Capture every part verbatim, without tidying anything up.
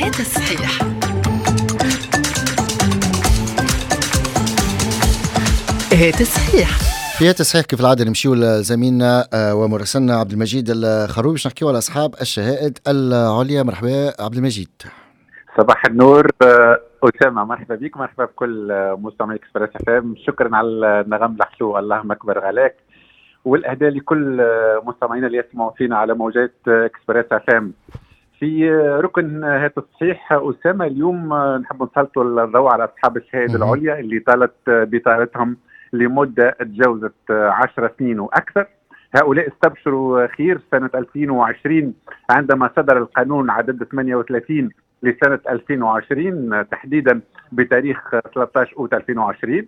هات الصحيح. هات الصحيح. في هات الصحيح كيف العادة نمشيو لزميلنا ومراسلنا عبد المجيد الخروبي باش نحكيو على أصحاب الشهائد العليا. مرحبا عبد المجيد. صباح النور أسامة، مرحبا بك، مرحبا بكل مستمعي إكسبريس اف ام. شكرا على النغم الحلو، اللهم أكبر غلاك، والأهداء لكل مستمعينا اللي يسمعوا فينا على موجات إكسبريس اف ام. في ركن هات الصحيح أسامة اليوم نحب نسلطوا الضوء على أصحاب الشهائد العليا اللي طالت بطالتهم لمدة تجاوزت عشر سنين وأكثر. هؤلاء استبشروا خير سنة ألفين وعشرين عندما صدر القانون عدد ثمانية وثلاثين لسنة ألفين وعشرين، تحديدا بتاريخ ثلاثة عشر أوت ألفين وعشرين.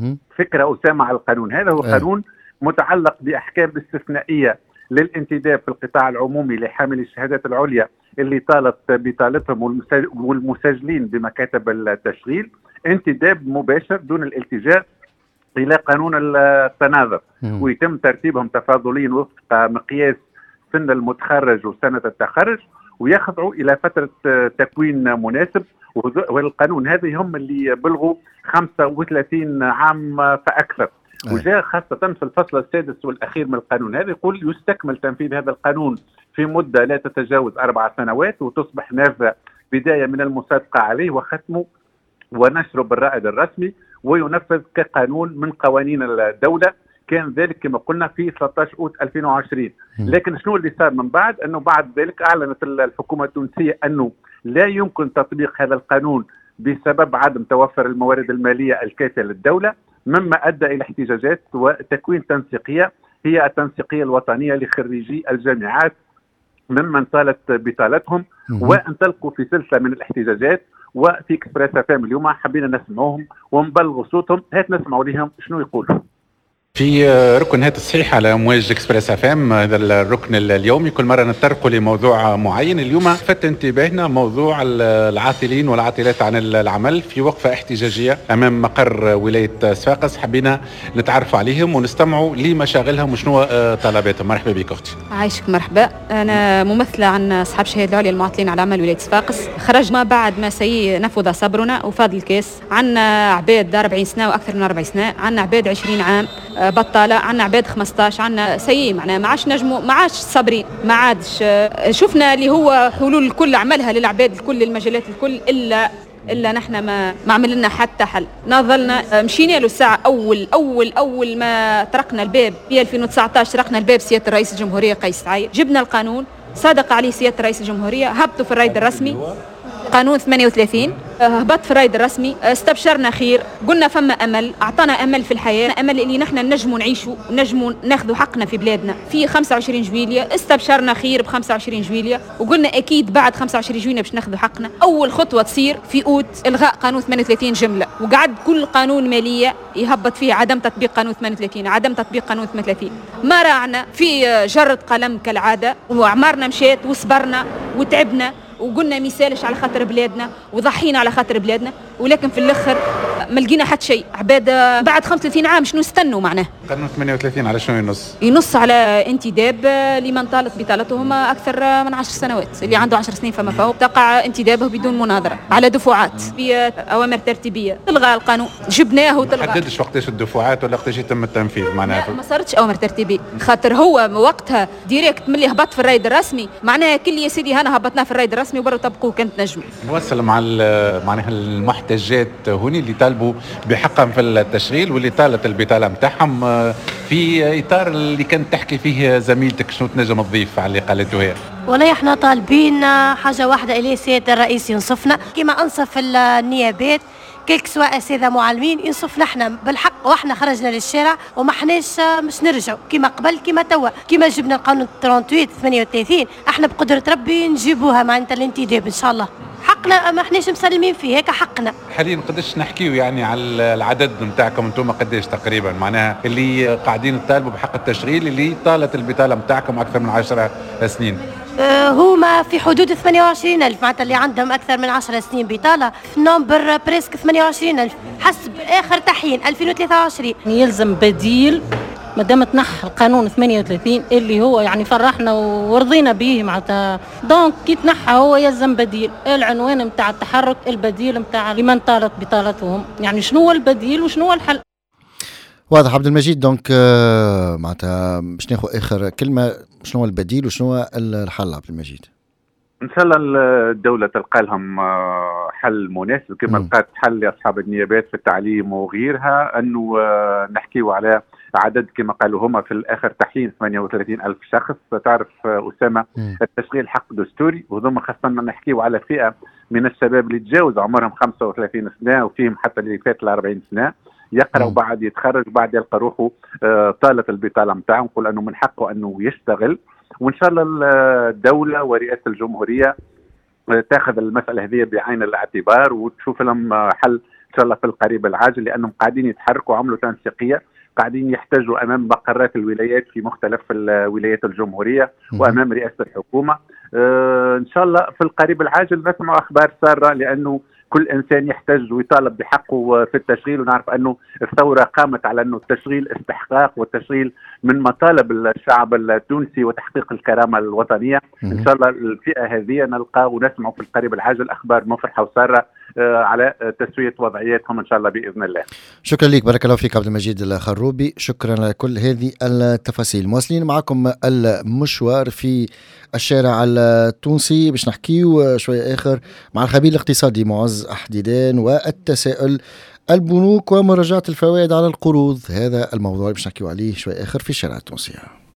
فكرة أسامة على القانون هذا هو قانون متعلق بأحكام استثنائية للانتداب في القطاع العمومي لحامل الشهادات العليا اللي طالت بطالتهم والمسجلين بمكاتب التشغيل، انتداب مباشر دون الالتجاء إلى قانون التناظر، ويتم ترتيبهم تفاضليا وفق مقياس سن المتخرج وسنة التخرج، ويخضعوا إلى فترة تكوين مناسب. والقانون هذا هم اللي بلغوا خمسة وثلاثين عام فأكثر. وجاء خاصة في الفصل السادس والأخير من القانون هذا يقول يستكمل تنفيذ هذا القانون في مدة لا تتجاوز أربع سنوات، وتصبح نافذة بداية من المصادقة عليه وختمه ونشره بالرائد الرسمي، وينفذ كقانون من قوانين الدولة. كان ذلك كما قلنا في ثلاثة عشر أوت ألفين وعشرين. لكن شنو اللي صار من بعد؟ أنه بعد ذلك أعلنت الحكومة التونسية أنه لا يمكن تطبيق هذا القانون بسبب عدم توفر الموارد المالية الكافية للدولة، مما أدى إلى احتجاجات وتكوين تنسيقية هي التنسيقية الوطنية لخريجي الجامعات ممن طالت بطالتهم، وانطلقوا في سلسلة من الاحتجاجات. وفي إكسبريس اف ام اليوم حبينا نسمعوهم ونبلغوا صوتهم، هات نسمعوا لهم شنو يقولوا. في ركن هات الصحيح على امواج اكسبريس اف ام، هذا الركن اليومي كل مره نتطرقوا لموضوع معين. اليوم فت انتباهنا موضوع العاطلين والعاطلات عن العمل في وقفه احتجاجيه امام مقر ولايه صفاقس. حبينا نتعرف عليهم ونستمعوا لمشاغلهم وشنو طلباتهم. مرحبا بك اختي. عايشك مرحبا. انا ممثله عن اصحاب الشهاده العليا المعاطلين على العمل ولايه صفاقس. خرجنا بعد ما سي نفذ صبرنا وفاض الكاس. عندنا عباد أربعين سنه واكثر من أربعين سنه، عندنا عباد عشرين عام بطالة، عنا عباد خمسة عشر، عنا سيء، معنا ما عادش نجموا، ما عادش صابرين، ما عادش شفنا اللي هو حلول الكل عملها للعباد الكل، المجالات الكل، إلا إلا نحن ما ما عملنا حتى حل. نظلنا مشينا له الساعة أول أول أول ما طرقنا الباب في ألفين وتسعة عشر، طرقنا الباب سيادة الرئيس الجمهورية قيس سعيد، جبنا القانون صادق عليه سيادة الرئيس الجمهورية، هبطوا في الرائد الرسمي قانون ثمانية وثلاثين، هبط في الرائد الرسمي، استبشرنا خير، قلنا فما أمل، أعطانا أمل في الحياة، أمل اللي نحن نجموا نعيشوا نجموا ناخذوا حقنا في بلادنا. في خمسة وعشرين جويلية استبشرنا خير ب خمسة وعشرين جويلية، وقلنا أكيد بعد خمسة وعشرين جويلية باش ناخذوا حقنا. أول خطوة تصير في أوت إلغاء قانون ثمانية وثلاثين جملة، وقعد كل قانون مالية يهبط فيه عدم تطبيق قانون ثمانية وثلاثين، عدم تطبيق قانون ثمانية وثلاثين. ما راعنا في جرة قلم كالعادة، وعمرنا مشيت وصبرنا وتعبنا وقلنا ميسالش على خاطر بلادنا وضحينا على خاطر بلادنا، ولكن في الاخر ما لقينا حتى شيء. عباد بعد خمسة وثلاثين عام شنو استنوا معناه؟ قانون ثمانية وثلاثين على شنو ينص؟ ينص على انتداب لمن طالت بطالتهم اكثر من عشر سنوات، اللي عنده عشر سنين فما فوق تقع انتدابه بدون مناظره على دفعات باوامر ترتيبيه. تلغى القانون، جبناه وتلغى. ما حددش وقتاش الدفعات ولا وقتاش يتم التنفيذ معناها؟ ما صارتش اوامر ترتيبيه، خاطر هو وقتها ديريكت ملي هبط في الرائد الرسمي، معناها كل يا سيدي هنا هبطناه في الرائد الرسمي وبرا طبقوه كانت نجموا. نوصل مع معناها المحتجات هوني اللي طالبوا بحقهم في التشغيل واللي طالت البطاله نتاعهم، في اطار اللي كانت تحكي فيه زميلتك، شنو تنجم تضيف على اللي قالته هي؟ والله احنا طالبين حاجه واحده اليه سياده الرئيس ينصفنا كما انصف النيابات، كيك سواء اساتذه معلمين، ينصف نحن بالحق. واحنا خرجنا للشارع وما حناش مش نرجعوا كما قبل كما توا، كما جبنا القانون ثمانية وثلاثين ثمانية وثلاثين، احنا بقدره ربي نجيبوها معناتها الانتداب ان شاء الله. حقنا ما حناش مسلمين فيه، هيك حقنا. حاليا قداش نحكيو يعني على العدد نتاعكم انتم قداش تقريبا معناها اللي قاعدين تطالبوا بحق التشغيل اللي طالت البطاله نتاعكم اكثر من عشر سنين؟ أه هما في حدود ثمانية وعشرين ألف معناتها اللي عندهم أكثر من عشر سنين بطالة، نمبر بريسك ثمانية وعشرين ألف حسب آخر تحيين ألفين وثلاثة وعشرين. يلزم بديل ما دام تنحى القانون ثمانية وثلاثين اللي هو يعني فرحنا ورضينا به معناتها، دونك كي تنحى هو يلزم بديل. العنوان نتاع التحرك البديل نتاع لمن طالت بطالتهم، يعني شنو هو البديل وشنو هو الحل. واضح عبد المجيد. دونك معناتها باش ناخذ اخر كلمه، شنو هو البديل وشنو هو الحل عبد المجيد؟ ان شاء الله الدوله تلقى لهم حل مناسب كما لقات حل لاصحاب النيابات في التعليم وغيرها، انه نحكيوا على عدد كما قالوا هما في الاخر تحيين ثمانية وثلاثين ألف شخص. تعرف اسامه التشغيل حق دستوري، وهذوما خاصه نحكيوا على فئه من الشباب اللي تجاوز عمرهم خمسة وثلاثين سنه، وفيهم حتى اللي فات ال أربعين سنه، يقرا وبعد يتخرج بعد يلقى روحه طالت البطاله نتاعو، نقول انه من حقه انه يشتغل. وان شاء الله الدوله ورئاسه الجمهوريه تاخذ المساله هذه بعين الاعتبار وتشوف لهم حل ان شاء الله في القريب العاجل، لانهم قاعدين يتحركوا عملوا تنسيقيه، قاعدين يحتاجوا امام مقرات الولايات في مختلف الولايات الجمهوريه وامام رئاسه الحكومه. آه ان شاء الله في القريب العاجل نسمع اخبار ساره، لانه كل انسان يحتاج ويطالب بحقه في التشغيل، ونعرف انه الثوره قامت على انه التشغيل استحقاق، والتشغيل من مطالب الشعب التونسي وتحقيق الكرامه الوطنيه. ان شاء الله الفئه هذه نلقى ونسمع في القريب العاجل اخبار مفرحه وساره على تسويه وضعياتهم ان شاء الله باذن الله. شكرا لك، بارك الله فيك عبد المجيد الخروبي، شكرا على كل هذه التفاصيل. مواصلين معكم المشوار في الشارع التونسي باش نحكيو شويه اخر مع الخبير الاقتصادي معز أحديدان والتساؤل البنوك ومراجعه الفوائد على القروض. هذا الموضوع اللي باش نحكيو عليه شويه اخر في الشارع التونسي.